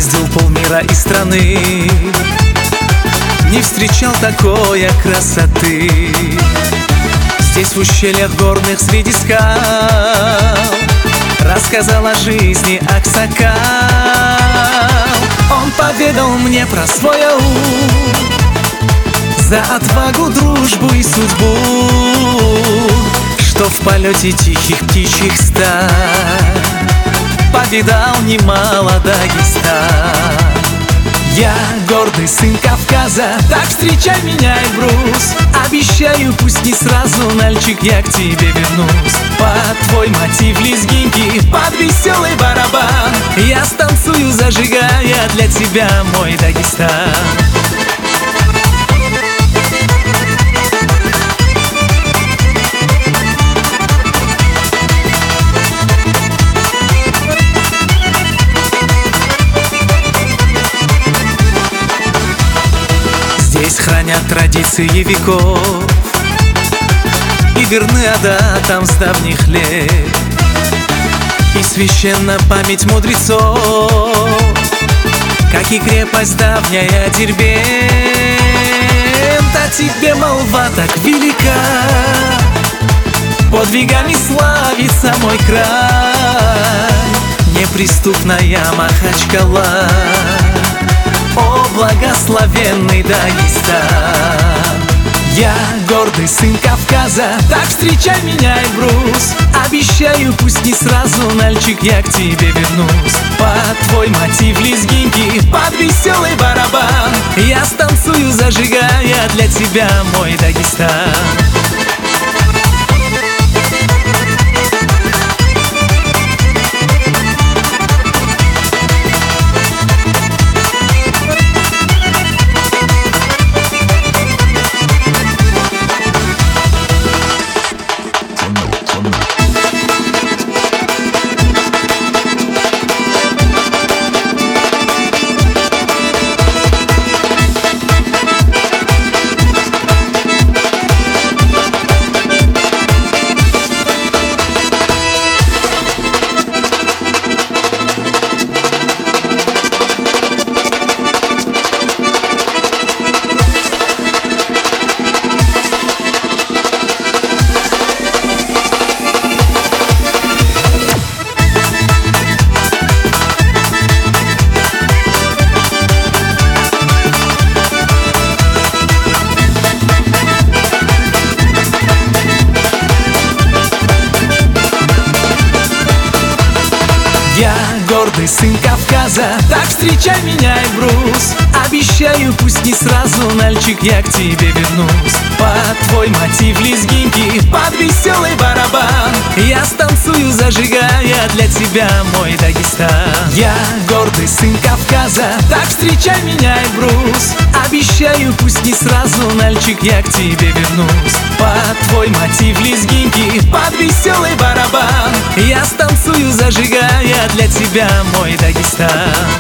Объездил полмира и страны, не встречал такой красоты. Здесь в ущельях горных среди скал рассказал о жизни Аксакал. Он поведал мне про свой аул, за отвагу, дружбу и судьбу, что в полете тихих птичьих стай повидал немало Дагестан. Я гордый сын Кавказа, так встречай меня, Эльбрус. Обещаю, пусть не сразу, Нальчик, я к тебе вернусь. Под твой мотив лезгинки, под веселый барабан я станцую, зажигая для тебя мой Дагестан. Здесь хранят традиции веков и верны адатам с давних лет, и священна память мудрецов, как и крепость давняя Дербент. О тебе молва так велика, подвигами славится мой край, неприступная Махачкала, о благословенный Дагестан. Я гордый сын Кавказа, так встречай меня, Эльбрус. Обещаю, пусть не сразу, Нальчик, я к тебе вернусь. Под твой мотив лезгинки, под веселый барабан я станцую, зажигая для тебя мой Дагестан. Я гордый сын Кавказа, так встречай меня, Эльбрус. Обещаю, пусть не сразу, Нальчик, я к тебе вернусь. Под твой мотив лезгинки, под веселый барабан я станцую, зажигая для тебя мой Дагестан. Я гордый сын Кавказа, так встречай меня, Эльбрус. Обещаю, пусть не сразу, Нальчик, я к тебе вернусь. Под твой мотив лезгинки, под веселый барабан я станцую, зажигая для тебя мой Дагестан.